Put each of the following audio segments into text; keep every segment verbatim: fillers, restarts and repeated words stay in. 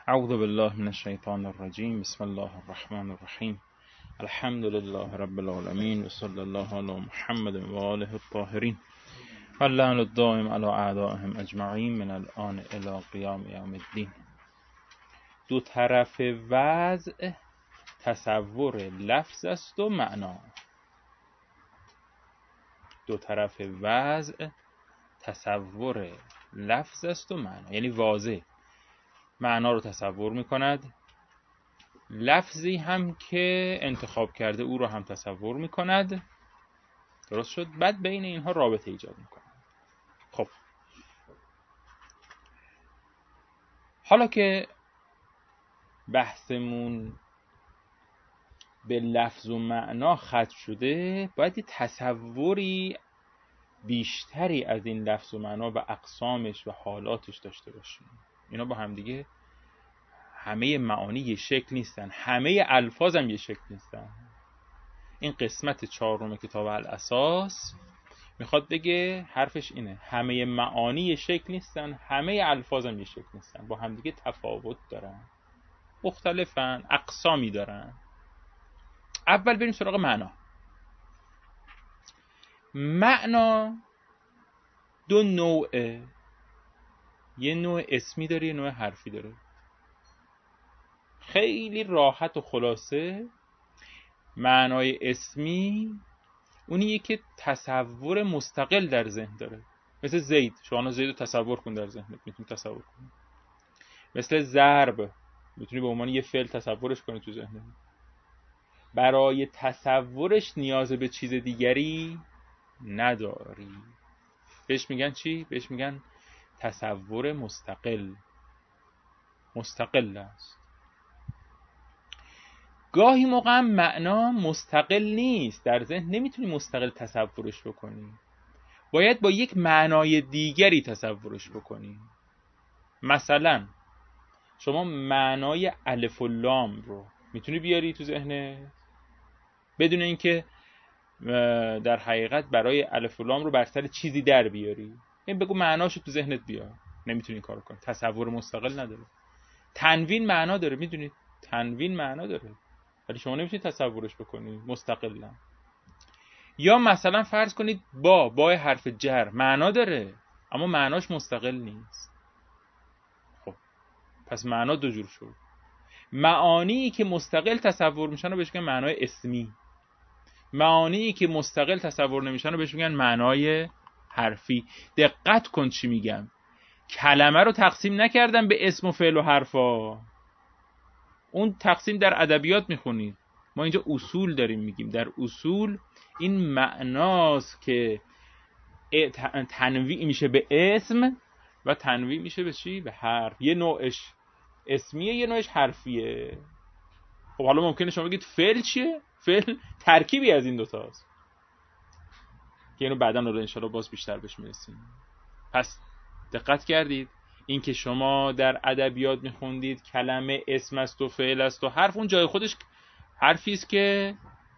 اعوذ بالله من الشیطان الرجیم. بسم الله الرحمن الرحیم. الحمد لله رب العالمین و صلی الله علی محمد و آله الطاهرین و اللعن الدائم علی اعدائهم اجمعین من الان الی قیام یوم الدین. دو طرف وضع تصور لفظ است و معنا. دو طرف وضع تصور لفظ است و معنا، یعنی واضح معنا رو تصور میکند، لفظی هم که انتخاب کرده او رو هم تصور میکند. درست شد؟ بعد بین اینها رابطه ایجاد میکند. خب حالا که بحثمون به لفظ و معنا ختم شده، باید یه تصوری بیشتری از این لفظ و معنا و اقسامش و حالاتش داشته باشیم. اینا با هم دیگه، همه معانی یه شکل نیستن، همه الفاظ هم یه شکل نیستن. این قسمت چهارم کتاب الاساس میخواد بگه، حرفش اینه، همه معانی یه شکل نیستن، همه الفاظ هم یه شکل نیستن، با هم دیگه تفاوت دارن، مختلفن، اقسامی دارن. اول بریم سراغ معنا. معنا دو نوعه، یه نوع اسمی داره، یه نوع حرفی داره. خیلی راحت و خلاصه، معنای اسمی اونیه که تصور مستقل در ذهن داره. مثل زید، شما زید رو تصور کن در ذهنت، میتونی تصور کنی. مثل ضرب، میتونی به عنوان یه فعل تصورش کنی تو ذهنت. برای تصورش نیاز به چیز دیگری نداری. بهش میگن چی؟ بهش میگن تصور مستقل. مستقل است. گاهی موقع هم معنا مستقل نیست، در ذهن نمیتونی مستقل تصورش بکنی، باید با یک معنای دیگری تصورش بکنی. مثلا شما معنای الف و لام رو میتونی بیاری تو ذهنت بدون اینکه در حقیقت برای الف و لام رو بر سر چیزی در بیاری. این بگو معناشو تو ذهنت بیار، نمیتونی این کارو کنی، تصور مستقل نداره. تنوین معنا داره، میدونید تنوین معنا داره، ولی شما نمیتونید تصورش بکنی مستقلا. یا مثلا فرض کنید با با حرف جر معنا داره اما معناش مستقل نیست. خب پس معنا دو جور شد. معانی که مستقل تصور میشن رو بهش میگن معنای اسمی، معانی که مستقل تصور نمیشن رو بهش میگن معنای حرفی. دقت کن چی میگم، کلمه رو تقسیم نکردم به اسم و فعل و حرفا. اون تقسیم در ادبیات میخونید، ما اینجا اصول داریم میگیم. در اصول این معناست که تنویع میشه به اسم و تنویع میشه به چی؟ به حرف. یه نوعش اسمیه، یه نوعش حرفیه. خب حالا ممکنه شما بگید فعل چیه؟ فعل ترکیبی از این دوتاست که اینو بعداً رو انشاءالله باز بیشتر بهش میرسیم. پس دقت کردید این که شما در ادبیات میخوندید کلمه اسم است و فعل است و حرف، اون جای خودش حرفی است که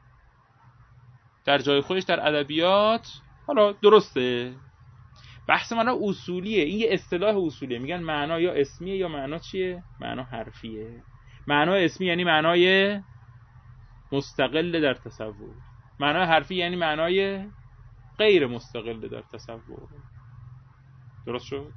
در جای خودش در ادبیات حالا درسته. بحث معنا اصولیه، این یه اصطلاح اصولیه، میگن معنا یا اسمیه یا معنا چیه؟ معنا حرفیه. معنا اسمی یعنی معنای مستقل در تصور، معنا حرفی یعنی معنای غیر مستقل در تصور. درست شد؟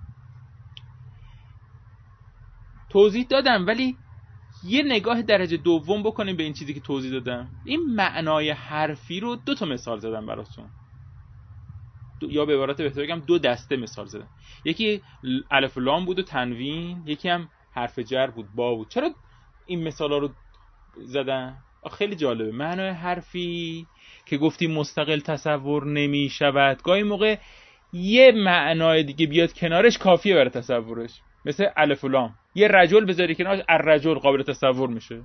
توضیح دادم، ولی یه نگاه درجه دوم بکنیم به این چیزی که توضیح دادم. این معنای حرفی رو دو تا مثال زدم براتون، یا به عبارت بهتر بگم دو دسته مثال زدم. یکی الف و لام بود و تنوین، یکی هم حرف جر بود، با بود. چرا این مثالا رو زدم؟ خیلی جالبه. معنای حرفی که گفتیم مستقل تصور نمی شود، گاهی موقع یه معنای دیگه بیاد کنارش کافیه برای تصورش. مثل الف و لام، یه رجل بذاری کنارش، الرجل قابل تصور میشه.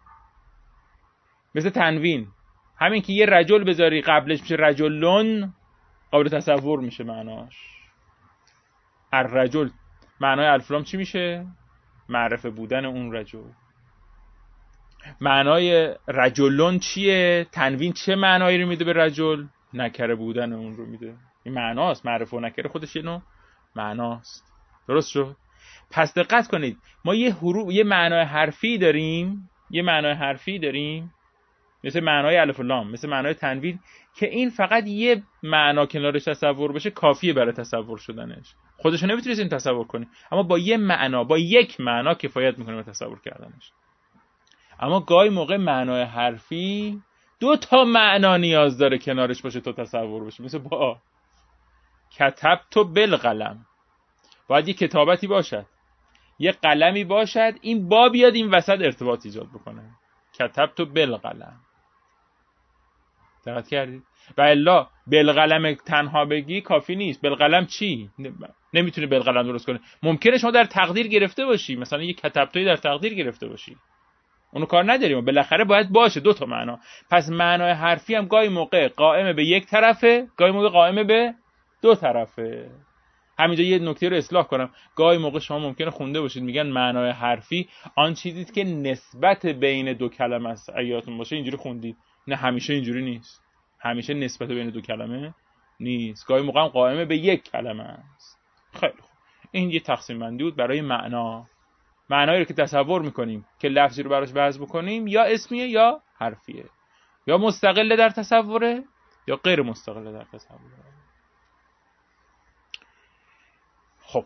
مثل تنوین، همین که یه رجل بذاری قبلش میشه رجلون، قابل تصور میشه معناش. الرجل معنای الف و لام چی میشه؟ معرفه بودن اون رجل. معنای رجلون چیه؟ تنوین چه معنایی رو میده به رجل؟ نکره بودن اون رو میده. این معناست، معرفه و نکره خودش یه نوع معناست. درست شد؟ پس دقت کنید، ما یه حروف، یه معنای حرفی داریم، یه معنای حرفی داریم مثل معنای الف و لام، مثل معنای تنوین، که این فقط یه معنا کنارش تصور بشه کافیه برای تصور شدنش. خودش نمیتونید این تصور کنید، اما با یه معنا، با یک معنا کفایت میکنه برای تصور کردنش. اما گاهی موقع معنای حرفی دو تا معنا نیاز داره کنارش باشه تا تصور بشه. مثل با کتبت بالقلم، باید یه کتابتی باشد، یه قلمی باشد، این با بیاد این وسط ارتباط ایجاد بکنه. کتبت بالقلم، دقت کردید؟ و الا بالقلم تنها بگی کافی نیست. بالقلم چی؟ نمیتونی بالقلم درست کنی. ممکنه شما در تقدیر گرفته باشی، مثلا یه کتبتایی در تقدیر گرفته باشی، اونو کار نداریم، بالاخره باید باشه دو تا معنا. پس معنای حرفی هم گاهی موقع قائم به یک طرفه، گاهی موقع قائم به دو طرفه. همینجا یه نکته رو اصلاح کنم، گاهی موقع شما ممکنه خونده باشید میگن معنای حرفی آن چیزی که نسبت بین دو کلمه است. ایاتون باشه اینجوری خوندید، نه همیشه اینجوری نیست، همیشه نسبت بین دو کلمه نیست، گاهی موقع هم قائم به یک کلمه است. خیلی خوب، این یه تقسیم بندی بود برای معنا. معنایی رو که تصور میکنیم که لفظی رو براش وضع بکنیم یا اسمیه یا حرفیه، یا مستقل در تصوره یا غیر مستقل در تصوره. خب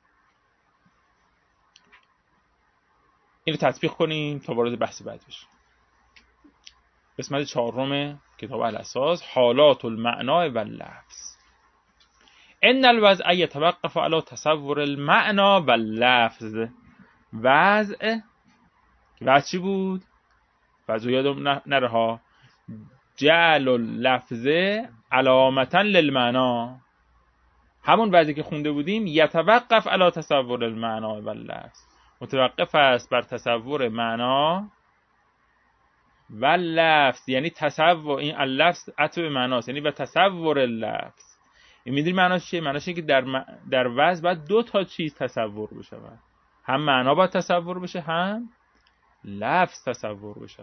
این رو تطبیق کنیم تا وارد بحث بعد بشیم. قسمت چهارم کتاب الاساس، حالات المعنی و اللفظ. ان الوضع يتوقف على تصور المعنى و اللفظ. وضع وضع چی بود؟ وضع یادم نره ها. جعل اللفظ علامتا للمعنی، همون وضعی که خونده بودیم. یتوقف علی تصور المعنی و اللفظ، متوقف است بر تصور معنا و لفظ، یعنی تصور، این اللفظ عطف به معناست، یعنی و تصور اللفظ. این میدونی معناش چیه؟ معناش اینه که در م... در وضع باید دو تا چیز تصور بشه، هم معنا باید تصور بشه، هم لفظ تصور بشه.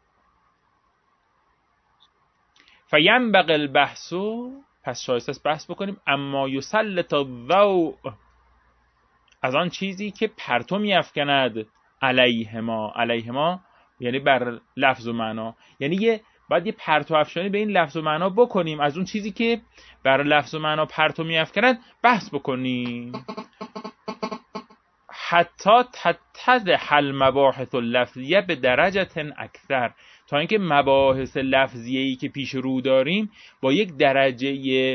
فینبغی البحث، پس شایسته است بحث بکنیم، اما یسلط الضوء، از آن چیزی که پرتو می‌افکند، علیهما، علیهما یعنی بر لفظ و معنا، یعنی یه باید یه پرتو افشانی به این لفظ و معنا بکنیم، از اون چیزی که بر لفظ و معنا پرتو می‌افکند بحث بکنیم. حتی تتضح المباحث اللفظیه به درجه اکثر، تا اینکه مباحث لفظیه‌ای که پیش رو داریم با یک درجه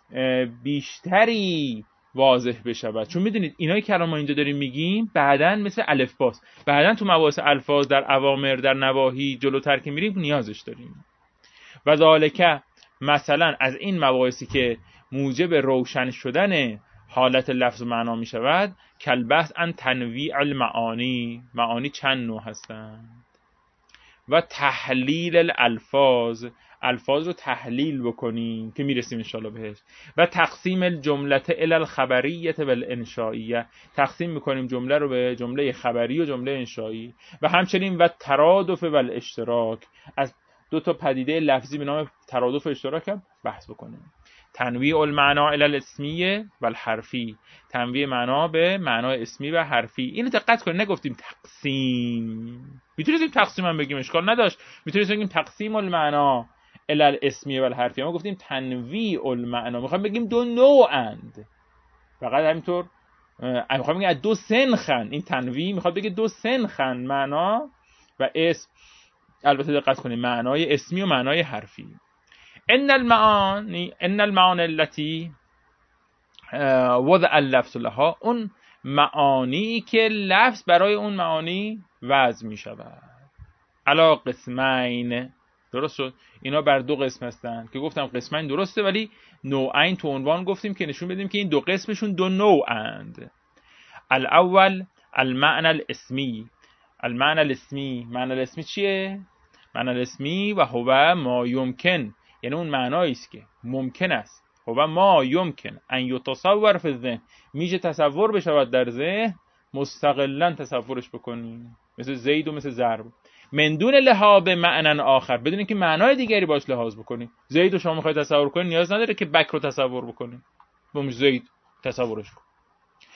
بیشتری واضح بشود. چون میدونید اینایی که الان ما اینجا داریم میگیم بعداً مثل الفباس، بعداً تو مباحث الفاظ در اوامر در نواهی جلوتر که میریم نیازش داریم. و ذالک، مثلا از این مباحثی که موجب روشن شدن حالت لفظ و معنا می شود، کالبحث عن تنویع المعانی، معانی چند نوع هستند، و تحلیل الالفاظ، الفاظ رو تحلیل بکنیم که میرسیم انشاءالله بهش، و تقسیم الجمله الی الخبریه و الانشائیه، تقسیم میکنیم جمله رو به جمله خبری و جمله انشایی، و همچنین و ترادف و الاشتراک، از دو تا پدیده لفظی به نام ترادف و اشتراک هم بحث بکنیم. تنویع المعنا الی الاسمی و الحرفی، تنویع معنا به معنای اسمی و حرفی. اینو دقت کنید، نگفتیم تقسیم، میتونیم تقسیم هم بگیم، اشکال نداشت، میتونیم بگیم تقسیم المعنا الی الاسمی و الحرفی، ما گفتیم تنویع المعنا، میخوایم بگیم دو نوعند، فقط همینطور میخوایم بگیم دو سنخن، این تنویع میخواد بگه دو سنخن، معنا و اسم. البته دقت کنید، معنای اسمی و معنای حرفی. ان المعانی ان المعانی التي وضع اللفظ لها، اون معانی که لفظ برای اون معانی وضع می شود، علا قسمین، درست شد، اینا بر دو قسم هستن که گفتم قسمین درسته، ولی نوعین تو عنوان گفتیم که نشون بدیم که این دو قسمشون دو نوعند. الاول المعنى الاسمی، المعنى الاسمی، معنی الاسمی چیه؟ معنی الاسمی و هو ما یمکن، یعنی اون معنایی است که ممکن است، هو ما یمکن ان یتصور فی الذهن، میشه تصور بشود در ذهن، مستقلا تصورش بکنیم، مثل زید و مثل ضرب، من دون لحاظ معنی آخر، بدون اینکه معنای دیگری باش لحاظ بکنیم. زید رو شما میخواید تصور کنید، نیاز نداره که بک رو تصور بکنید، با زید تصورش کن.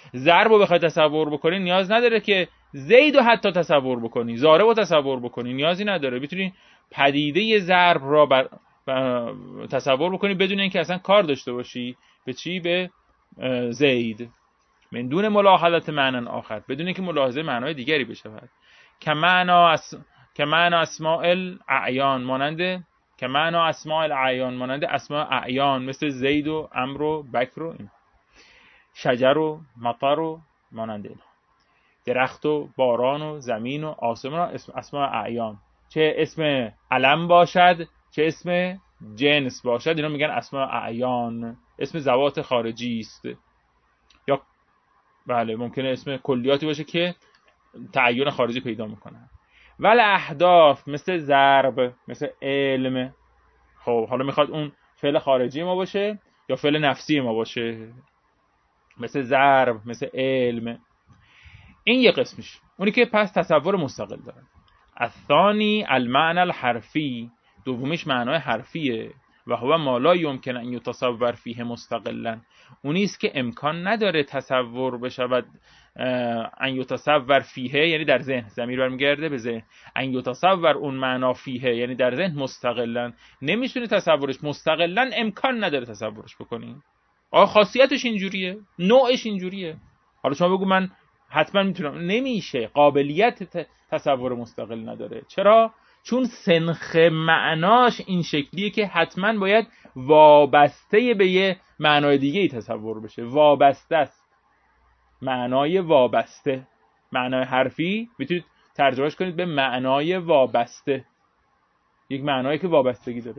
ضرب رو بخوای تصور بکنی نیاز نداره که زید رو حتی تصور بکنی، ضارب رو تصور بکنی، نیازی نداره. میتونی پدیده ضرب را بر... تصور بکنی بدون اینکه اصلا کار داشته باشی به چی؟ به زید. من دون ملاحظه معنی آخر، بدون اینکه ملاحظه معنای دیگری بشود. که معنا اس... که معنا اسماء الاعیان، مانند که معنا اسماء الاعیان، مانند اسماء اعیان مثل زید و عمرو و بکر و این، شجر و مطر و مانند این، درخت و باران و زمین و آسمان اسم اسماء اعیان، چه اسم علم باشد چه اسم جنس باشد، اینا میگن اسماء اعیان، اسم ذوات خارجی است. یا بله ممکنه اسم کلیاتی باشه که تعین خارجی پیدا میکنه. ول اهداف مثل ضرب، مثل علم. خب حالا میخواد اون فعل خارجی ما باشه یا فعل نفسی ما باشه، مثل ضرب، مثل علم. این یه قسمش، اونی که پس تصور مستقل داره. الثانی المعنى الحرفی، دومیش معنای حرفیه. و هو ما لا یمکن ان یتصور فیه مستقلا، اونی است که امکان نداره تصور بشود ان یتصور فیه، یعنی در ذهن، ضمیر برمیگرده به ذهن، ان یتصور اون معنا فیه یعنی در ذهن مستقلا، نمیتونی تصورش مستقلا، امکان نداره تصورش بکنی. آ خاصیتش اینجوریه، نوعش اینجوریه. حالا شما بگو من حتما میتونم، نمیشه، قابلیت تصور مستقل نداره. چرا؟ چون سنخ معناش این شکلیه که حتما باید وابسته به یه معنای دیگه ای تصور بشه. وابسته است، معنای وابسته. معنای حرفی میتونید ترجمهش کنید به معنای وابسته، یک معنایی که وابستگی داره.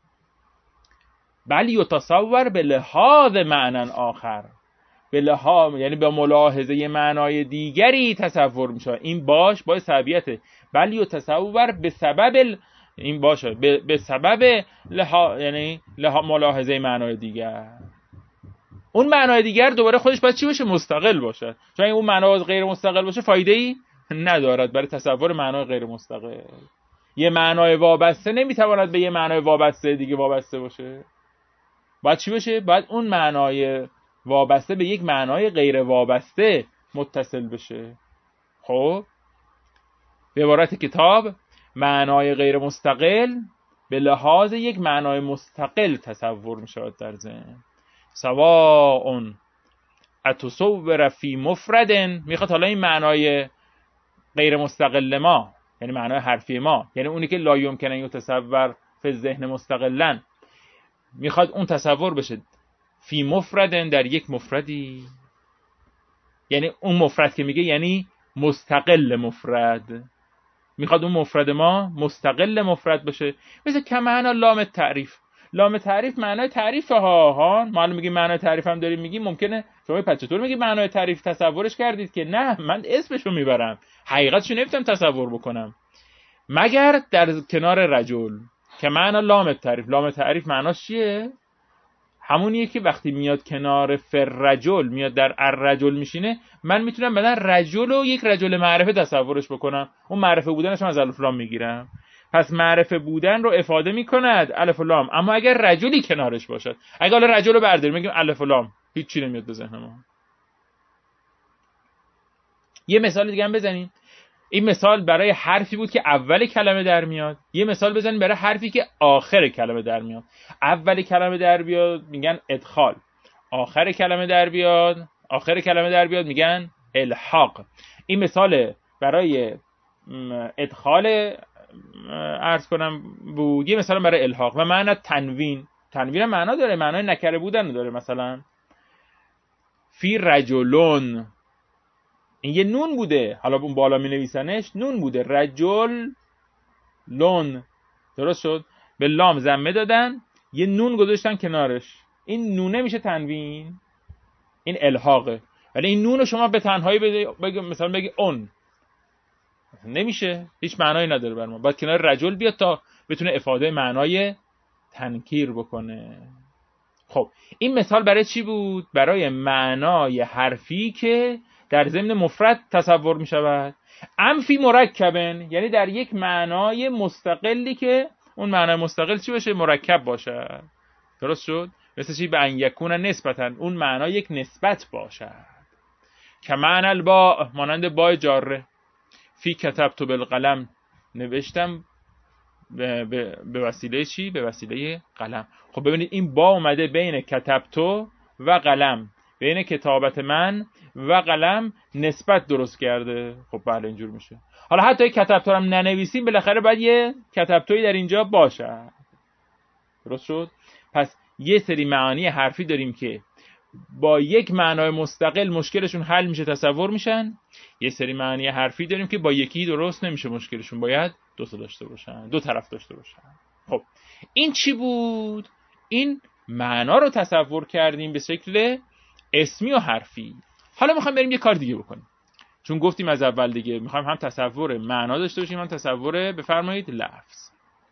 بل یتصور به لحاظ معنی آخر، به لحاظ یعنی به ملاحظه معنای دیگری تصور میشه. این باش با سببیته، بل یتصور به سبب ال... این باشه به, به سبب لحاظ، یعنی لحاظ ملاحظه معنای دیگر. اون معنای دیگر دوباره خودش باید چی باشه؟ مستقل باشه. چون اون معنا غیر مستقل باشه فایده ای ندارد برای تصور معنای غیر مستقل. یه معنای وابسته نمیتواند به یه معنای وابسته دیگه وابسته باشه. باید چی باشه؟ باید اون معنای وابسته به یک معنای غیر وابسته متصل بشه. خب به عبارت کتاب، معنای غیر مستقل به لحاظ یک معنای مستقل تصور می شود در ذهن. سواء اتصور فی مفرد، میخواد حالا این معنای غیر مستقل ما، یعنی معنای حرفی ما، یعنی اونی که لا یمکن ان یتصور فی ذهن مستقلا، میخواد اون تصور بشه فی مفردن، در یک مفردی، یعنی اون مفرد که میگه یعنی مستقل مفرد، میخواد اون مفرد ما مستقل مفرد بشه. مثل که معنا لام تعریف، لام تعریف معنای تعریف ها ها ما الان میگیم معنای تعریف هم داریم میگیم، ممکنه شما پس چطور میگی معنای تعریف تصورش کردید که نه من اسمشو میبرم حقیقتشو نمیتونم تصور بکنم مگر در کنار رجل. که معنا لام تعریف، لام تعریف معناش چیه؟ همونیه که وقتی میاد کنار فر رجل، میاد در الرجل میشینه، من میتونم بدن رجل و یک رجل معرفه تصورش بکنم، اون معرفه بودنش از الف لام میگیرم. پس معرفه بودن رو افاده میکند الف لام، اما اگر رجلی کنارش باشد، اگر حالا رجل رو برداریم میگیم الف لام، هیچ چی نمیاد به ذهن ما. یه مثال دیگه هم بزنیم. این مثال برای حرفی بود که اول کلمه در میاد. یه مثال بزنیم برای حرفی که آخر کلمه در میاد. اول کلمه در بیاد میگن ادخال، آخر کلمه در بیاد آخر کلمه در بیاد میگن الحاق. این مثال برای ادخال عرض کنم بود. یه مثال برای الحاق و معنی تنوین. تنوین معنا داره، معنای نکره بودن داره. مثلا فی رجلون، این یه نون بوده، حالا اون بالا می نویسنش نون بوده، رجل لون، درست شد، به لام ضمه دادن یه نون گذاشتن کنارش، این نونه میشه تنوین، این الحاقه. ولی این نون رو شما به تنهایی بگی مثلا بگی اون، نمیشه، هیچ معنایی نداره بر ما، باید کنار رجل بیاد تا بتونه افاده معنای تنکیر بکنه. خب این مثال برای چی بود؟ برای معنای حرفی که در ضمن مفرد تصور می شود. ام فی مرکبن، یعنی در یک معنای مستقلی که اون معنای مستقل چی باشه؟ مرکب باشه. درست شد؟ مثل چی؟ به ان یکون نسبتن، اون معنای یک نسبت باشد. که معنی البا، مانند با جاره. فی کتبت بالقلم، نوشتم به, به, به وسیله چی؟ به وسیله قلم. خب ببینید این با اومده بین کتبتو و قلم، بین کتابت من و قلم نسبت درست کرده. خب بله اینجور میشه. حالا حتی کتبتو هم ننویسیم بالاخره باید یه کتبتویی در اینجا باشه. درست شد؟ پس یه سری معانی حرفی داریم که با یک معنای مستقل مشکلشون حل میشه، تصور میشن. یه سری معنی حرفی داریم که با یکی درست نمیشه مشکلشون، باید دو تا داشته باشن، دو طرف داشته باشن. خب این چی بود؟ این معنا رو تصور کردیم به شکل اسمی و حرفی. حالا میخوایم بریم یه کار دیگه بکنیم، چون گفتیم از اول دیگه میخوایم هم تصور معنا داشته باشیم هم تصور بفرمایید لفظ.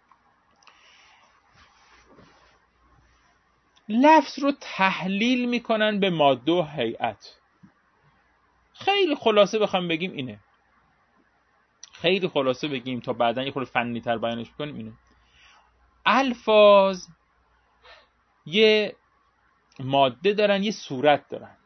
لفظ رو تحلیل میکنن به ماده و هیئت. خیلی خلاصه بخوام بگیم اینه، خیلی خلاصه بگیم تا بعداً یه خورده فنی تر بیانش بکنیم اینه. الفاظ یه ماده دارن، یه صورت دارن.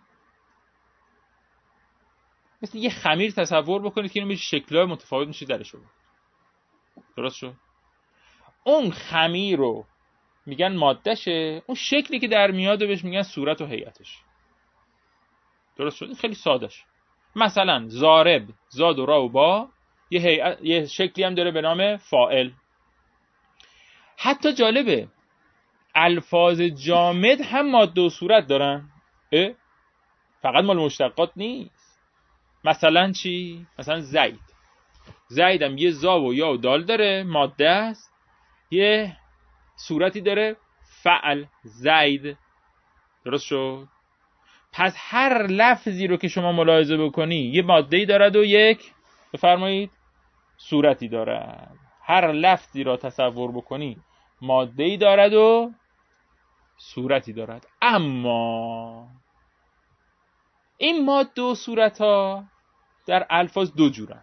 مثل یه خمیر تصور بکنید که اینو میشه شکل‌های متفاوت میشه درش بود. درست شد؟ اون خمیر رو میگن مادهشه، اون شکلی که در میاد بهش میگن صورت و هیئتش. درست شد؟ خیلی سادهش. مثلا ضارب، زاد و را و با، یه هیئت، یه شکلی هم داره به نام فاعل. حتی جالبه الفاظ جامد هم ماده و صورت دارن. اه؟ فقط مال مشتقات نیست. مثلا چی؟ مثلا زید. زید هم یه زا و یا و دال داره، ماده است. یه صورتی داره، فعل، زید. درست شد؟ پس هر لفظی رو که شما ملاحظه بکنی یه ماده‌ای دارد و یک بفرمایید صورتی دارد. هر لفظی را تصور بکنی ماده‌ای دارد و صورتی دارد. اما این ماده و صورت‌ها در الفاظ دو جورن.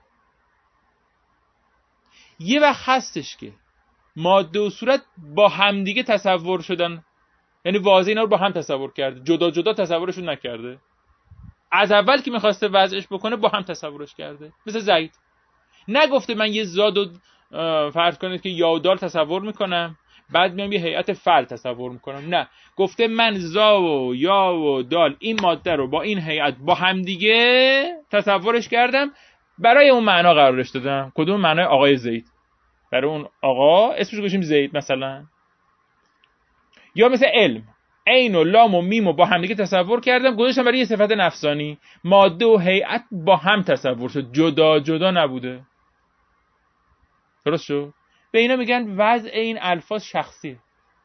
یه وقت هستش که ماده و صورت با همدیگه تصور شدن، یعنی واضح اینا رو با هم تصور کرده، جدا جدا تصورشون نکرده. از اول که میخواسته وضعش بکنه با هم تصورش کرده. مثل زید، نگفته من یه زاد و فرض کنید که یا و دال تصور میکنم بعد میام یه هیئت فعل تصور میکنم. نه، گفته من زا و یا و دال این ماده رو با این هیئت با هم دیگه تصورش کردم، برای اون معنا قرارش دادم. کدوم معنای آقای زید؟ برای اون آقا اسمش گذاشتیم زید مثلا. یا مثل علم، عین و لام و میم و با هم دیگه تصور کردم گذاشتم برای یه صفت نفسانی. ماده و هیئت با هم تصور شد، جدا جدا نبوده. درست شد؟ به اینا میگن وضع این الفاظ شخصی.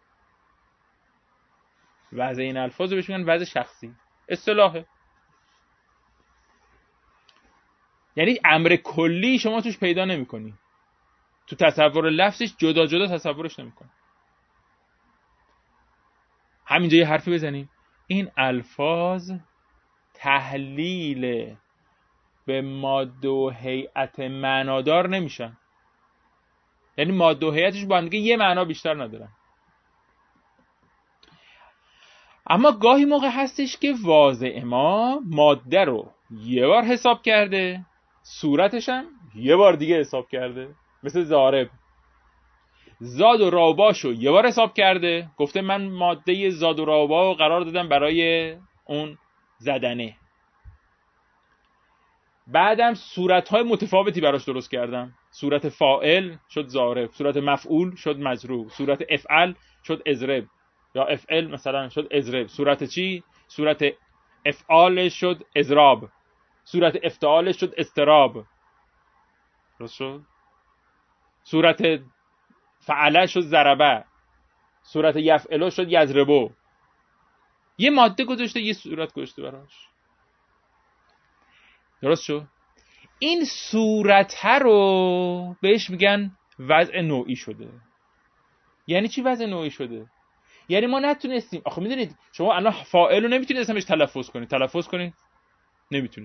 وضع این الفاظ رو بهش میگن وضع شخصی، اصطلاحه. یعنی امر کلی شما توش پیدا نمی‌کنی، تو تصور لفظش جدا جدا تصورش نمی‌کنی. همینجا یه حرفی بزنیم، این الفاظ تحلیل به ماده و هیئت معنادار نمیشن. یعنی ماده و هیئتش با هم دیگه یه معنا بیشتر ندارن. اما گاهی موقع هستش که واضع ما ماده رو یه بار حساب کرده، صورتش هم یه بار دیگه حساب کرده. مثل ضارب، زاد و راباشو یه بار حساب کرده، گفته من ماده زاد و رابا رو قرار دادم برای اون زدنه. بعدم صورت‌های متفاوتی براش درست کردم. صورت فاعل شد ضارب، صورت مفعول شد مضروب، صورت افعل شد اضرب، یا افعل مثلا شد اضرب. صورت چی؟ صورت افعال شد اضراب، صورت افتعال شد استراب. درست شد؟ صورت فعله شد ضربه، صورت یفعله شد یضربو. یه ماده گذاشته یه صورت گذاشته براش. درست شد؟ این صورت رو بهش میگن وضع نوعی شده. یعنی چی وضع نوعی شده؟ یعنی ما نتونستیم، آخه میدونید شما الان فاعل رو نمیتونید اسمش تلفظ کنید. تلفظ کنید نمیتونید.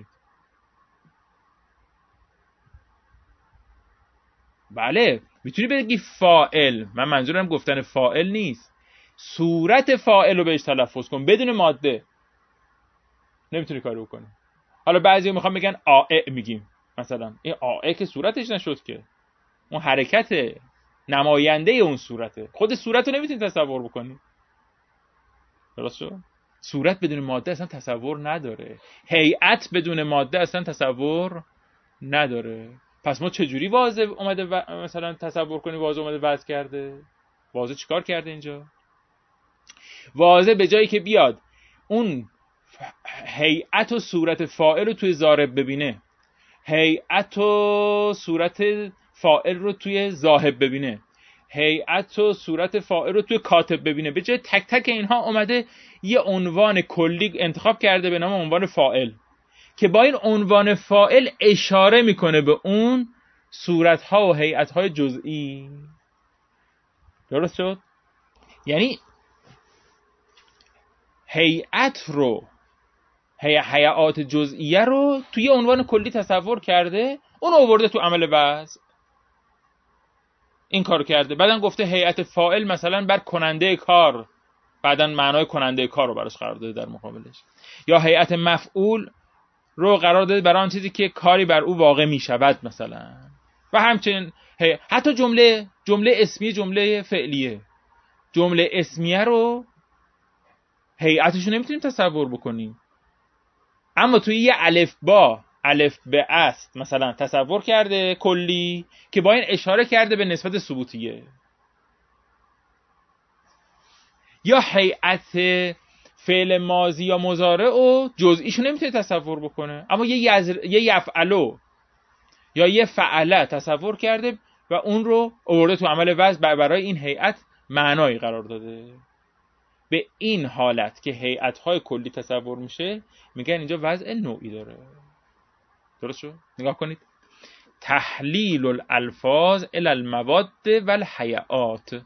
بله میتونی بگی فاعل، من منظورم گفتن فاعل نیست، صورت فاعل رو بهش تلفظ کن بدون ماده. نمیتونی کارو بکنی. حالا بعضی میخوام بگن آئ میگیم، مثلا این آئ که صورتش نشد که، اون حرکت نماینده اون صورته، خود صورت رو نمیتونید تصور بکنید. درست شد؟ صورت بدون ماده اصلا تصور نداره، هیئت بدون ماده اصلا تصور نداره. پس ما چجوری واضح اومده و... مثلا تصور کنی واضح اومده وضع کرده؟ واضح چیکار کرده اینجا؟ واضح به جایی که بیاد اون هیئت و صورت فاعل رو توی ضارب ببینه، هیئت و صورت فاعل رو توی ذاهب ببینه، هیئت و صورت فاعل رو توی کاتب ببینه، به جای تک تک اینها اومده یه عنوان کلی انتخاب کرده به نام عنوان فاعل که با این عنوان فاعل اشاره میکنه به اون صورت‌ها و هیئت‌های جزئی. درست شد؟ یعنی هیئت رو، هی هیئات جزئیه رو توی عنوان کلی تصور کرده، اون آورده تو عمل وضع، این کارو کرده. بعدن گفته هیئت فاعل مثلا بر کننده کار، بعدن معنای کننده کار رو براش قرار داده در مقابلش. یا هیئت مفعول رو قرار داده برای آن چیزی که کاری بر او واقع می شود مثلا. و همچنین حتی جمله جمله اسمیه، جمله فعلیه، جمله اسمیه رو هیئتش رو نمیتونیم تصور بکنیم، اما توی یه الف با الف به است مثلا تصور کرده کلی که با این اشاره کرده به نسبت ثبوتیه. یا هیئت فعل ماضی یا مضارع و جزئیشو نمیتونه تصور بکنه، اما یه یزر... یه یفعلو یا یه فعله تصور کرده و اون رو آورده تو عمل وضع، برای این هیئت معنایی قرار داده. به این حالت که هیئت‌های کلی تصور میشه میگن اینجا وضع نوعی داره. درست شد؟ نگاه کنید، تحلیل الالفاظ الی المواد والهیئات،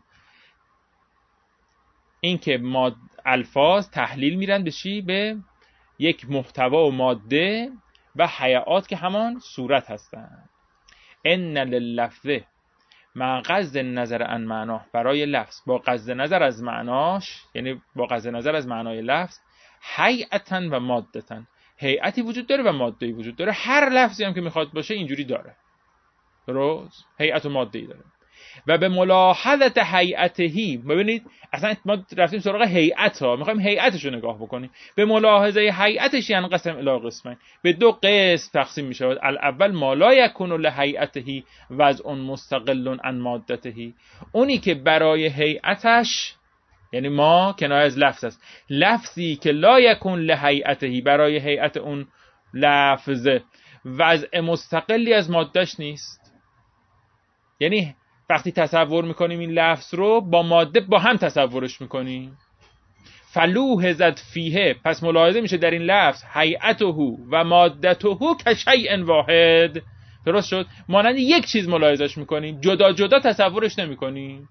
این که ماد الفاظ تحلیل میرن به چی؟ به یک محتوا و ماده و هیئات که همان صورت هستن. ان لللفظ مع قصد نظر عن معناه، برای لفظ با قصد نظر از معناش، یعنی با قصد نظر از معنای لفظ، هیئتا و مادتا، هیئتی وجود داره و ماده‌ای وجود داره. هر لفظی هم که میخواد باشه اینجوری داره، درست؟ هیئت و ماده‌ای داره. و به ملاحظت هیئتهی، ببینید اصلا ما رفتیم سراغ هیئت ها، میخوایم هیئتش رو نگاه بکنیم. به ملاحظه هیئتش یعنی قسم الی قسمین، به دو قسم تقسیم میشود. الاول ما لا یکون لهیئته وضع مستقل عن مادته، اونی که برای هیئتش، یعنی ما کنایه از لفظ است، لفظی که لا یکون لهیئته، برای هیئت اون لفظ وضع مستقلی از مادهش نیست. یعنی وقتی تصور میکنیم این لفظ رو با ماده با هم تصورش میکنیم. فلوحظت فیه، پس ملاحظه میشه در این لفظ هیئته و مادته کشیء واحد. درست شد؟ مانند یک چیز ملاحظهش میکنیم، جدا جدا تصورش نمیکنیم.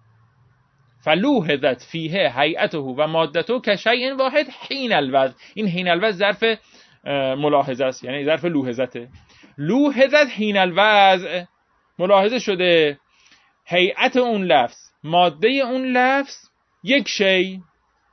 فلوحظت فیه هیئته و مادته کشیء واحد حین الوضع، این حین الوضع ظرف ملاحظه است، یعنی ظرف لوحظته. لوحظت حین الوضع، ملاحظه شده هیئت اون لفظ، ماده اون لفظ یک شی.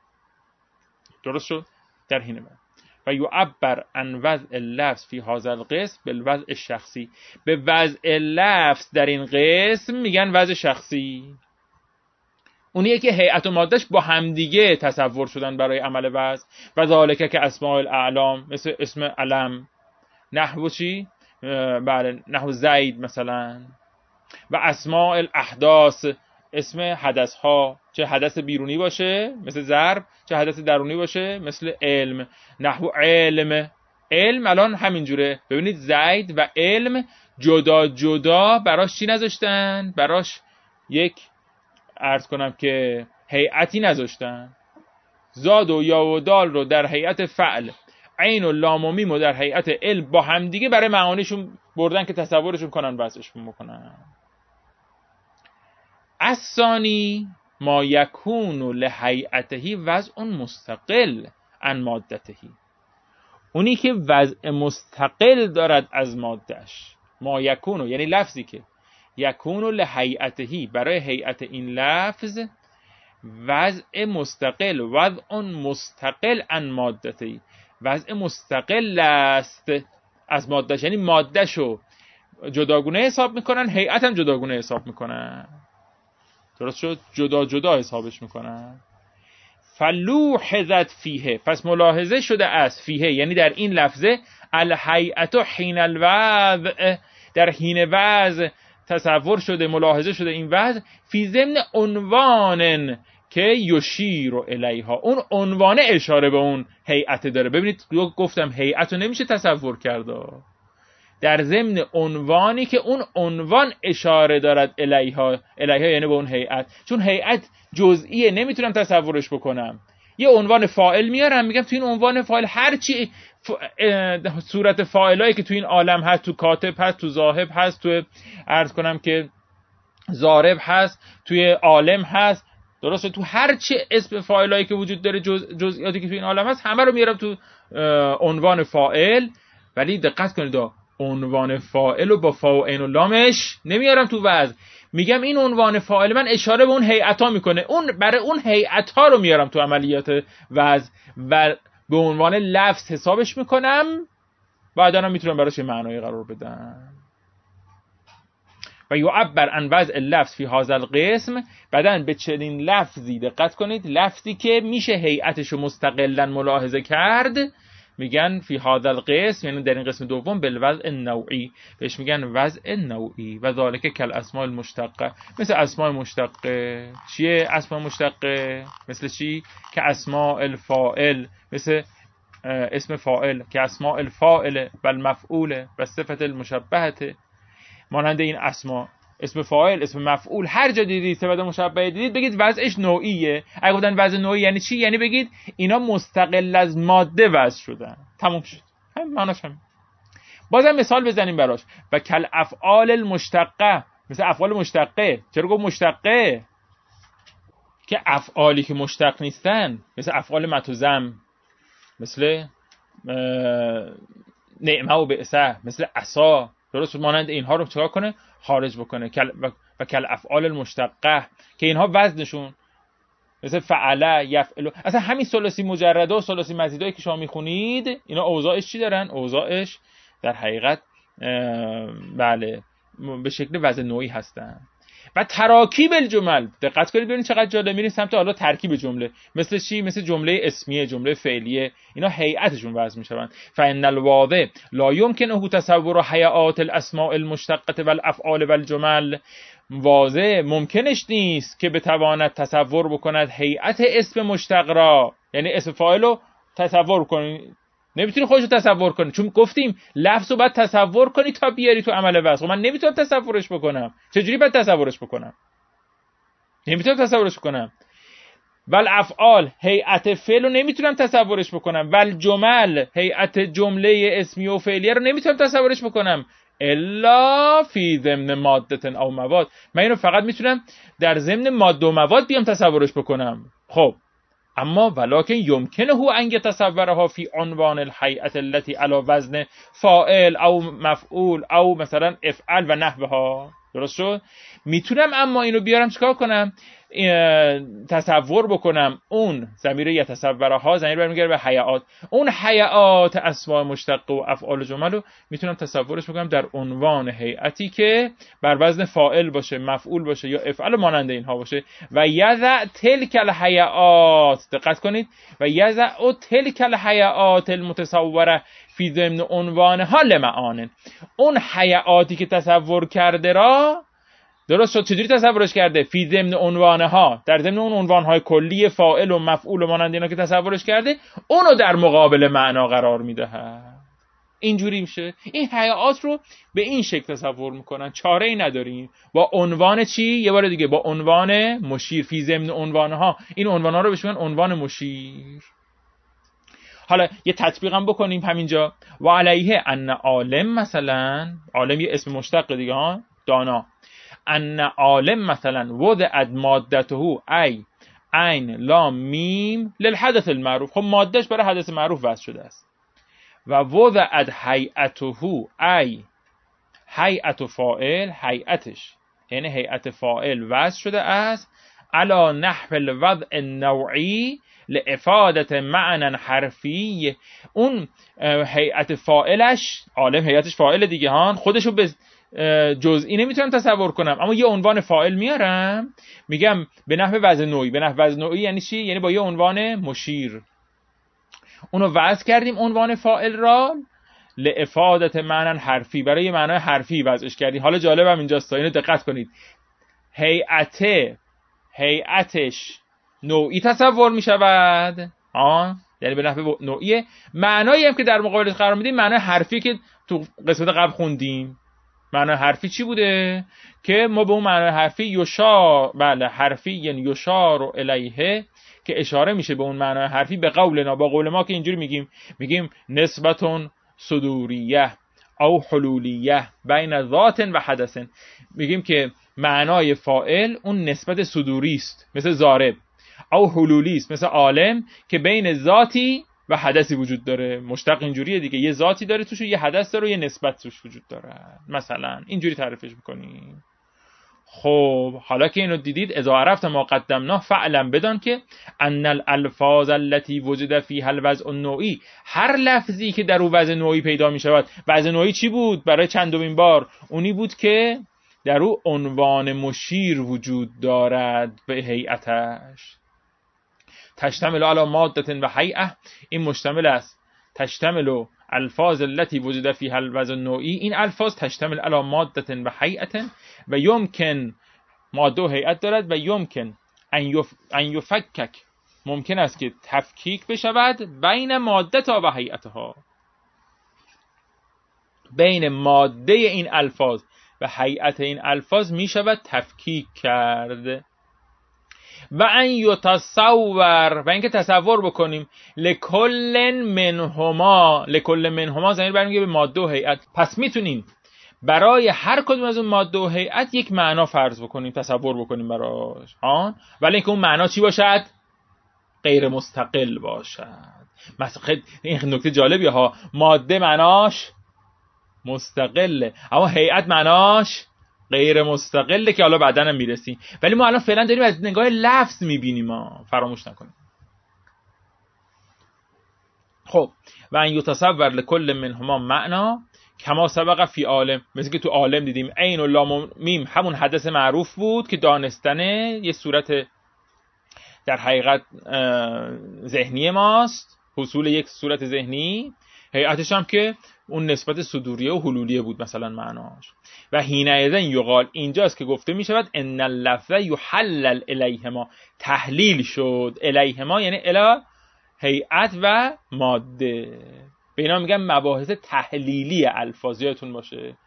درست شد؟ در حین الوضع. و یعبر عن وضع اللفظ فی هذا القسم بالوضع الشخصی، به وضع لفظ در این قسم میگن وضع شخصی. اونیه که هیئت و مادهش با همدیگه تصور شدن برای عمل وضع. و ذالک که اسماء الاعلام، مثل اسم علم، نحو چی؟ بله، نحو زید مثلا. و اسماء الاحداث، اسم حدث ها، چه حدث بیرونی باشه مثل ضرب، چه حدث درونی باشه مثل علم. نحو علم، علم الان همینجوره. ببینید زید و علم جدا جدا براش چی نذاشتن؟ براش یک عرض کنم که هیئتی نذاشتن. زاد و یا و دال رو در هیئت فعل، عین و لام و میم رو در هیئت علم با هم دیگه برای معانیشون بردن که تصورشون کنن وضعشون بکنن. الثانی ما یکون لهیئته وضع مستقل عن مادته، اونی که وضع مستقل دارد از مادهش. ما یکون یعنی لفظی که یکون لهیئته، برای هیئت این لفظ وضع مستقل، وضع مستقل عن مادته، وضع مستقل است از مادهش، یعنی مادهشو جداگونه حساب میکنن، هیئت هم جداگونه حساب میکنن. درست شد؟ جدا جدا حسابش میکنن. فلوحظت فیه، پس ملاحظه شده از فیه، یعنی در این لفظه، الهیئت حین الوضع، در حین وضع تصور شده، ملاحظه شده این وضع، فی ضمن عنوان که یشیر الیها، اون عنوان اشاره به اون هیئت داره. ببینید گفتم هیئت رو نمیشه تصور کرد، در ضمن عنوانی که اون عنوان اشاره دارد الیها، الیها یعنی به اون هیئت، چون هیئت جزئیه نمیتونم تصورش بکنم. یه عنوان فاعل میارم، میگم تو این عنوان فاعل هر چی ف... صورت فاعلایی که تو این عالم هست، تو کاتب هست، تو ذاهب هست، تو عرض کنم که ضارب هست، توی عالم هست، درسته، تو هر چی اسم فاعلایی که وجود داره، جز... جزئیاتی که تو این عالم هست، همه رو میارم تو عنوان فاعل. ولی دقت کنید، عنوان فاعل رو با فا و عین و لامش نمیارم تو وضع، میگم این عنوان فاعل من اشاره به اون هیئت‌ها میکنه، اون برای اون هیئت‌ها رو میارم تو عملیات وضع و به عنوان لفظ حسابش میکنم، بعدا هم میتونم براش معنای قرار بدم. و یعبر عن وضع اللفظ فی هذا القسم، بعدن به چنین لفظی، دقت کنید، لفظی که میشه هیئتش رو مستقلا ملاحظه کرد، میگن فی هذا القسم، یعنی در این قسم دوم، بالوضع النوعی، بهش میگن وضع نوعی. و ذالک کل اسماء المشتقه، مثل اسماء مشتقه. چیه اسماء مشتقه؟ مثل چی؟ که اسماء الفاعل، مثل اسم فاعل، که اسماء الفاعل و المفعول و صفت المشبهه، مانند این اسما، اسم فاعل، اسم مفعول، هر جا دیدید صفت مشبهه دیدید، بگید وضعش نوعیه. اگه گفتن وضع نوعی یعنی چی؟ یعنی بگید اینا مستقل از ماده وضع شدن، تموم شد. همین معناش همین. بازم مثال بزنیم براش. و کل افعال المشتقه، مثل افعال مشتقه. چرا گفت مشتقه؟ که افعالی که مشتق نیستن، مثل افعال مت و ذم، مثل نعمه و بعثه، مثل عصا، درست، مانند اینها رو چیکار کنه؟ خارج بکنه. کل و کل افعال المشتقه، که اینها وزنشون مثل فعله، یفعل، اصلا همین ثلاثی مجرده و ثلاثی مزیدایی که شما میخونید، اینا اوضاعش چی دارن؟ اوضاعش در حقیقت بله به شکل وزن نوعی هستن. و تراکیب الجمل، دقت کنید ببینید چقدر جالب، میریم سمت حالا ترکیب جمله. مثل چی؟ مثل جمله اسمیه، جمله فعلیه، اینا هیئتشون وضع میشوند. فان الواضع لا يمكنه تصور هیئات الاسماء المشتقه والافعال والجمل، واضح ممکنش نیست که بتواند تصور بکند هیئت اسم مشتق را، یعنی اسم فاعل رو تصور کنید، نمیتونی خودش رو تصور کنی، چون گفتیم لفظ رو باید تصور کنی تا بیاری تو عمل وضع. من نمیتونم تصورش بکنم، چجوری باید تصورش بکنم؟ نمیتونم تصورش بکنم. ول افعال، هیئت فعل رو نمیتونم تصورش بکنم. ول جمل، هیئت جمله اسمی و فعلیه رو نمیتونم تصورش بکنم الا فی ضمن ماده او مواد. من اینو فقط میتونم در ضمن ماده و مواد بیام تصورش بکنم. خب اما ولکن یمکنه ان یتصورها فی عنوان الهیئه التي علی وزن فاعل او مفعول او مثلا افعل و نحوها. درست شد؟ میتونم اما اینو بیارم چیکار کنم؟ تصور بکنم اون ضمیر یتصورها، ضمیر برمیگره به هیئات، اون هیئات اسماء مشتقه و افعال جمل رو میتونم تصورش بکنم در عنوان هیئتی که بر وزن فاعل باشه، مفعول باشه یا افعل مانند اینها باشه. و یضع تلک الهیئات، دقت کنید، و یضع تلک الهیئات المتصوره فی ضمن عنوانها لمعان، اون هیئاتی که تصور کرده را، درست شد، چجوری تصورش کرده؟ فی ضمن عنوانها، در ضمن اون عنوانهای کلی فاعل و مفعول و مانند اینا که تصورش کرده، اونو در مقابل معنا قرار میده. اینجوری میشه. این هیئات رو به این شکل تصور میکنن، چاره ای نداریم. با عنوان چی؟ یه بار دیگه، با عنوان مشیر، فی ضمن عنوانها. این عنوانها رو بهش میگن عنوان مشیر. حالا یه تطبیقم بکنیم همینجا. و علیه ان عالم، مثلا عالم یه اسم مشتق دیگه ها، دانا، ان عالم مثلا وضعت مادته ای عین لام میم للحدث المعروف. خب مادهش برای حدث معروف وضع شده است. و وضعت هیئته ای هیئت فاعل، هیئتش یعنی هیئت فاعل وضع شده است علی نحو الوضع النوعی، لافادت معنی حرفی، اون هیئت فاعلش، عالم هیئتش فاعل دیگه هان، خودشو به جزئی نمیتونم تصور کنم، اما یه عنوان فاعل میارم میگم به نحو وضع نوعی. به نحو وضع نوعی یعنی چی؟ یعنی با یه عنوان مشیر اونو وضع کردیم، عنوان فاعل را لافادت معنی حرفی، برای یه معنای حرفی وضعش کردیم. حالا جالبم اینجاست، اینو دقت کنید، هیئت هیئتش نوعی تصور میشود، ها، یعنی به نحو نوعی. معنایی هم که در مقابلش قرار میدیم معنای حرفی که تو قسمت قبل خوندیم. معنای حرفی چی بوده؟ که ما به اون معنای حرفی یشار، بله حرفی یعنی یشار و الیه، که اشاره میشه به اون معنای حرفی به قولنا، با قول ما که اینجوری میگیم، میگیم نسبتون صدوریه او حلولیه بین ذات و حدث، میگیم که معنای فاعل اون نسبت صدوری است مثل ضارب، او حلولی است مثل عالم، که بین ذاتی و حدثی وجود داره. مشتق اینجوریه دیگه، یه ذاتی داره توش، یه حدث داره، یه نسبت توش وجود داره، مثلا اینجوری تعریفش میکنیم. خب حالا که اینو دیدید، اذا عرفت ما قدمناه فعلا بدان که ان الالفاظ التي وجد فيها الوضع النوعی، هر لفظی که در او وضع نوعی پیدا می شود. وضع نوعی چی بود برای چندمین بار؟ اونی بود که در او عنوان مشیر وجود دارد به هیئتش. تشتمل علی ماده و هیئه، این مشتمل است تشتمل الفاظ التي وجد فيها الوضع النوعی، این الفاظ تشتمل علی ماده و هیئه و یمکن ماده و هیئت دارد و یمکن ان یف... ان یفکک، ممکن است که تفکیک بشود بین ماده تا و هیئتها، بین ماده این الفاظ و هیئت این الفاظ می شود تفکیک کرد. و ان یتصور، و اینکه تصور بکنیم، لکل منهما، لکل منهما ضمیر برمیگه به ماده و هیئت، پس میتونیم برای هر کدوم از اون ماده و هیئت یک معنا فرض بکنیم، تصور بکنیم براش، ها، ولی اینکه اون معنا چی باشد؟ غیر مستقل باشد. مثلا این نکته جالبیه ها، ماده معناش مستقله اما هیئت معناش غیر مستقله، که حالا بعداً هم میرسیم، ولی ما الان فعلا داریم از نگاه لفظ میبینیم، ما فراموش نکنیم. خب و ان یتصور لکل منهما معنا کما سبق فی عالم، مثل که تو عالم دیدیم عین و لام و میم همون حدث معروف بود که دانستنه یه صورت در حقیقت ذهنی ماست، حصول یک صورت ذهنی، هیئتش هم که اون نسبت صدوریه و حلولیه بود مثلا معناش. و حینئذ یقال، اینجاست که گفته می شود ان اللفظ یحلل الیهما، تحلیل شد الیهما یعنی الی هیئت و ماده. به اینا میگن مباحث تحلیلی الفاظ، یادتون باشه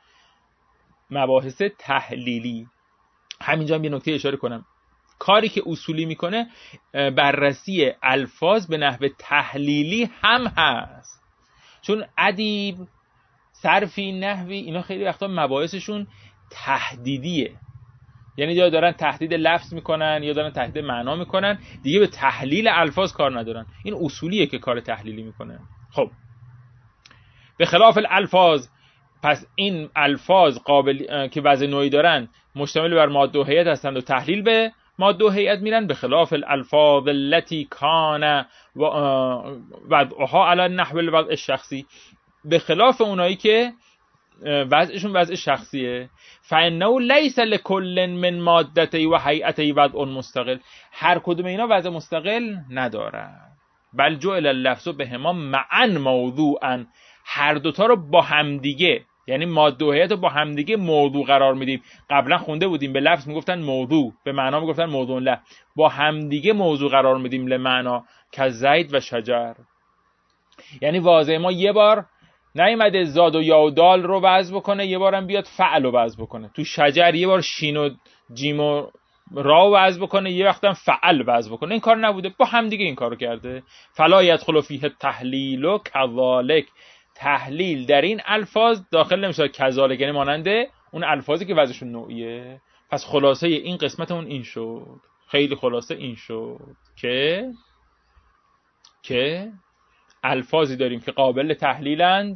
مباحث تحلیلی. همینجا هم یه نکته اشاره کنم، کاری که اصولی میکنه بررسی الفاظ به نحو تحلیلی هم هست، چون ادیب، صرفی، نحوی، اینا خیلی وقتا مباحثشون تهدیدیه، یعنی یا دارن تهدید لفظ میکنن یا دارن تهدید معنا میکنن، دیگه به تحلیل الفاظ کار ندارن. این اصولیه که کار تحلیلی میکنه. خب به خلاف الالفاظ، پس این الفاظ قابل که وضع نوعی دارن مشتمل بر ماده و هیئت هستند و تحلیل به ماده و هیئت میرن. به خلاف الالفاظ التي کان وضعها علی النحو الوضع الشخصی، به خلاف اونایی که وضعشون وضع شخصیه. فانه لیس لکل من مادتی و هیئتی وضع مستقل، هر کدوم اینا وضع مستقل ندارن. بل جعل اللفظ بهما معا موضوعا، هر دوتا رو با همدیگه، یعنی ماده و هیئت رو با همدیگه موضوع قرار میدیم. قبلا خونده بودیم به لفظ میگفتن موضوع، به معنا میگفتن موضوع له، با همدیگه موضوع قرار میدیم لمعنا که زید و شجر. یعنی واضح ما یه بار نیومده زاد و یا و دال رو وضع بکنه، یه بارم بیاد فعل رو وضع بکنه. تو شجر یه بار شین و جیم و را وضع بکنه، یه وقتم فعل وضع بکنه. این کار نبوده، با هم دیگه این کارو کرده. فلا یدخل فیه التحلیل و کذالک، تحلیل در این الفاظ داخل نمیشه کذالک، یعنی ماننده اون الفاظی که وضعشون نوعیه. پس خلاصه این قسمتمون این شد، خیلی خلاصه این شد که که الفاظی داریم که قابل تحلیلند،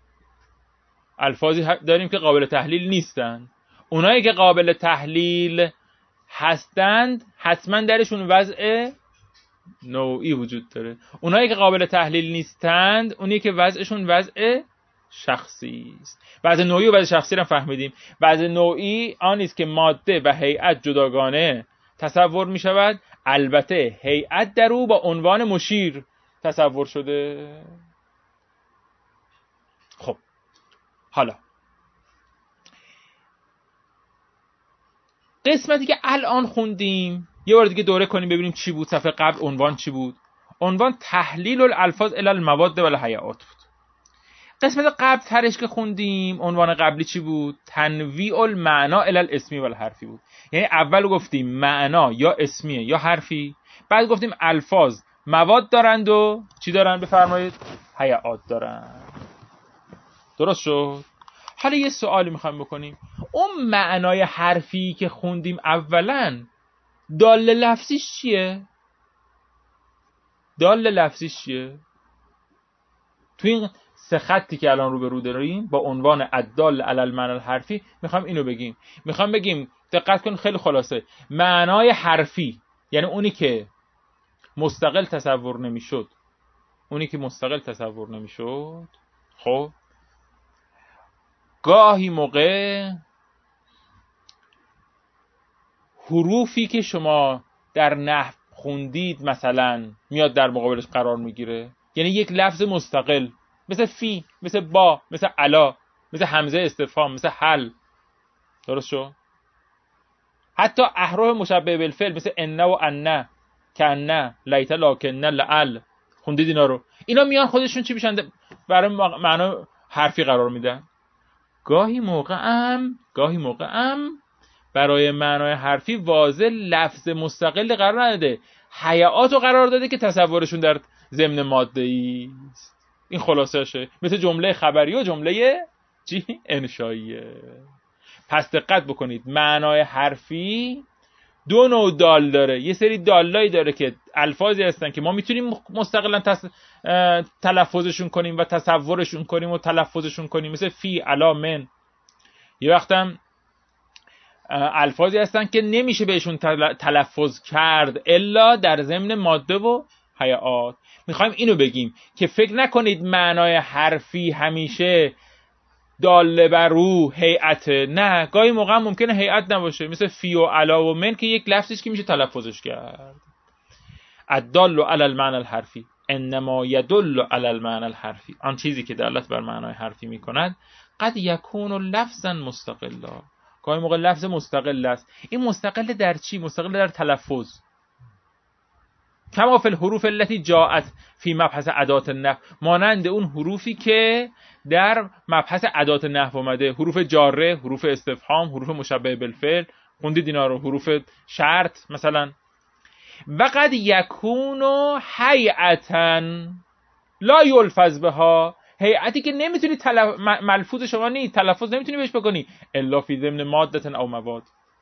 الفاظی داریم که قابل تحلیل نیستند. اونایی که قابل تحلیل هستند حتما درشون وضع نوعی وجود داره. اونایی که قابل تحلیل نیستند اونی که وضعشون وضع شخصی است. وضع نوعی و وضع شخصی رو فهمیدیم. وضع نوعی آن است که ماده و هیئت جداگانه تصور می شود، البته هیئت در او با عنوان مشیر تصور شده. خب حالا قسمتی که الان خوندیم یه بار دیگه دوره کنیم ببینیم چی بود. صفحه قبل عنوان چی بود؟ عنوان تحلیل الالفاظ الی المواد و الهیئات بود. قسمت قبل ترش که خوندیم عنوان قبلی چی بود؟ تنویع المعنا الی الاسمی و الحرفی بود. یعنی اول گفتیم معنا یا اسمیه یا حرفی، بعد گفتیم الفاظ مواد دارند و چی دارند؟ بفرمایید هیئات دارند. درست شد؟ حالا یه سوالی میخوایم بکنیم. اون معنای حرفی که خوندیم اولاً دال لفظیش چیه؟ دال لفظیش چیه؟ تو این سه خطی که الان رو به رو داریم با عنوان الدال علی المعنی الحرفی میخوام اینو بگیم. میخوام بگیم دقت کن خیلی خلاصه. معنای حرفی یعنی اونی که مستقل تصور نمیشد. اونی که مستقل تصور نمیشد. خب گاهی موقع حروفی که شما در نحو خوندید مثلا میاد در مقابلش قرار میگیره. یعنی یک لفظ مستقل مثل فی، مثل با، مثل علا، مثل همزه استفهام، مثل حل. درست شو؟ حتی احرف مشبه بالفعل مثل ان و ان، کن، لیت، لکن، لعل. خوندید اینا رو؟ اینا میان خودشون چی میشن؟ برای معنا حرفی قرار میدن. گاهی موقع هم گاهی موقع هم برای معنای حرفی واضح لفظ مستقل قرار نداده، هیئات رو قرار داده که تصورشون در ضمن ماده‌ای است. این خلاصشه. مثل جمله خبری و جمله چی؟ انشائیه. پس دقت بکنید معنای حرفی دو نوع دال داره. یه سری دالایی داره که الفاظی هستن که ما میتونیم مستقلا تص... تلفظشون کنیم و تصورشون کنیم و تلفظشون کنیم، مثل فی، علا، من. یه وقتم الفاظی هستن که نمیشه بهشون تلفظ کرد الا در ضمن ماده و هیئات. میخوایم اینو بگیم که فکر نکنید معنای حرفی همیشه داله بر رو هیئت. نه، گاهی موقع ممکنه هیئت نباشه، مثل فی و علا و من که یک لفظی که میشه تلفظش کرد. الدال علی المعنی الحرفی انما یدل علی المعنی الحرفی، آن چیزی که دلالت بر معنای حرفی میکند قد یکون لفظا مستقلا، گاهی موقع لفظ مستقل است. این مستقل در چی؟ مستقل در تلفظ. کما فی الحروف التي جاءت فی مبحث ادات النحو، مانند اون حروفی که در مبحث ادات نحو اومده، حروف جاره، حروف استفهام، حروف مشبه بالفعل. خوندید اینا رو؟ حروف شرط مثلا. و قد یکون هیئتا لا یلفظ بها، هیئتی که نمیتونی تلف... ملفوظ شما نیست، تلفظ نمیتونی بهش بکنی الا فی ضمن ماده او مواد،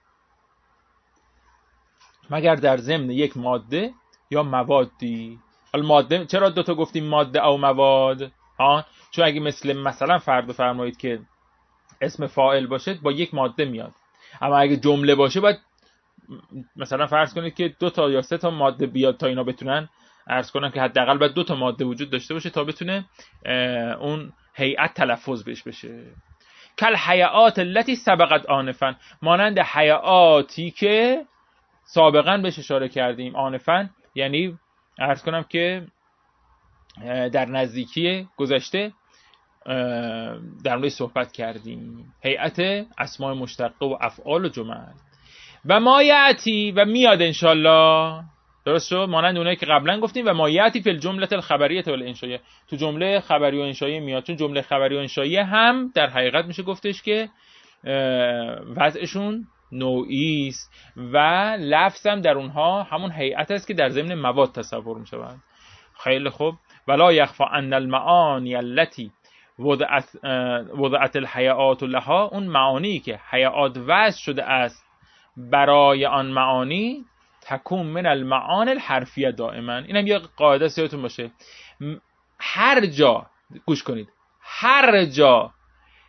مگر در ضمن یک ماده یا موادی. حالا ماده چرا دو تا گفتیم ماده او مواد؟ ها چون اگه مثل مثلا فرض بفرمایید که اسم فاعل باشه با یک ماده میاد، اما اگه جمله باشه باید مثلا فرض کنید که دو تا یا سه تا ماده بیاد تا اینا بتونن عرض کنن که حداقل باید دو تا ماده وجود داشته باشه تا بتونه اون هیئت تلفظ بهش بشه. کل هیئات التي سبقت آنفا، مانند هیئاتی که سابقا بهش اشاره کردیم. آنفا یعنی عرض کنم که در نزدیکی گذشته در موردش صحبت کردیم. هیئت اسماء مشتقه و افعال و جمل. و ما یاتی، و میاد انشالله. درست شد؟ مانند اونایی که قبلا گفتیم. و ما یاتی فی الجمله الخبریه و الانشائیه، تو جمله خبری و انشائیه میاد، چون جمله خبری و انشائیه هم در حقیقت میشه گفتش که وضعشون نوعی است و لفظ هم در اونها همون هیئت است که در ضمن مواد تصور میشوند. خیلی خوب. ولا یخفى ان المعانی التي وضعت وضعت الهیئات لها، اون معانی که هیئات وضع شده است برای آن معانی، تکون من المعانی الحرفیه دائما. اینم یه قاعده است یادتون باشه. هر جا گوش کنید، هر جا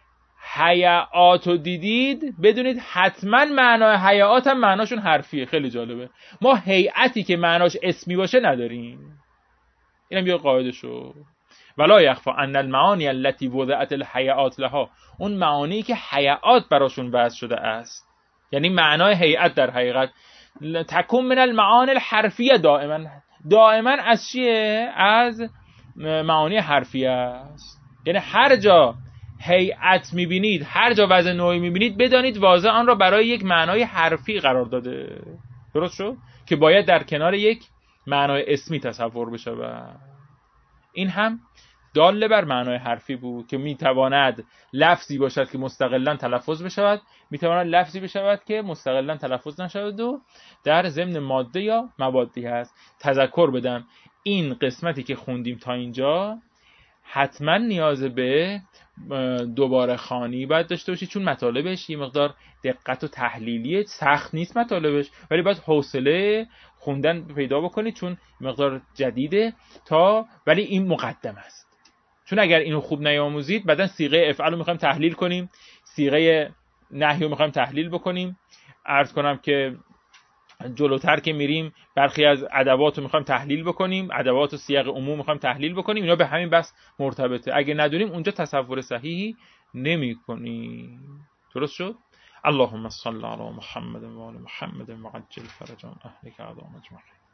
حیات رو دیدید بدونید حتما معنای حیات هم معناشون حرفیه. خیلی جالبه. ما هیئتی که معناش اسمی باشه نداریم. اینم یه قاعده شو. ولا یخفا ان المعانی التي وضعت الحیات لها، اون معانی که حیات براشون وضع شده است، یعنی معنای هیئت در حقیقت تکون من المعانی الحرفیه، دائما دائما از چیه؟ از معانی حرفیه است. یعنی هر جا هیئت میبینید، هر جا وضع نوعی میبینید، بدانید واضع آن را برای یک معنای حرفی قرار داده. درست شد؟ که باید در کنار یک معنای اسمی تصور بشه. و این هم دال بر معنای حرفی بود که میتواند لفظی باشد که مستقلاً تلفظ بشود، میتواند لفظی بشود که مستقلاً تلفظ نشود و در ضمن ماده یا موادی هست. تذکر بدم این قسمتی که خوندیم تا اینجا حتما نیاز به دوباره خوانی باید داشته باشی، چون مطالبش یه مقدار دقت و تحلیلیه، سخت نیست مطالبش، ولی باید حوصله خوندن پیدا بکنی چون مقدار جدیده تا، ولی این مقدم است. چون اگر اینو خوب نیاموزید بعدن صیغه افعل رو میخوایم تحلیل کنیم، صیغه نهی رو میخوایم تحلیل بکنیم. عرض کنم که جلوتر که میریم برخی از ادوات رو میخوایم تحلیل بکنیم، ادوات و سیاق عموم میخوایم تحلیل بکنیم، اینا به همین بس مرتبطه. اگه ندونیم اونجا تصور صحیحی نمی‌کنیم. درست شد؟ اللهم صل علی محمد و آل محمد وعجل فرج عن اهلک اعدام اجمعین.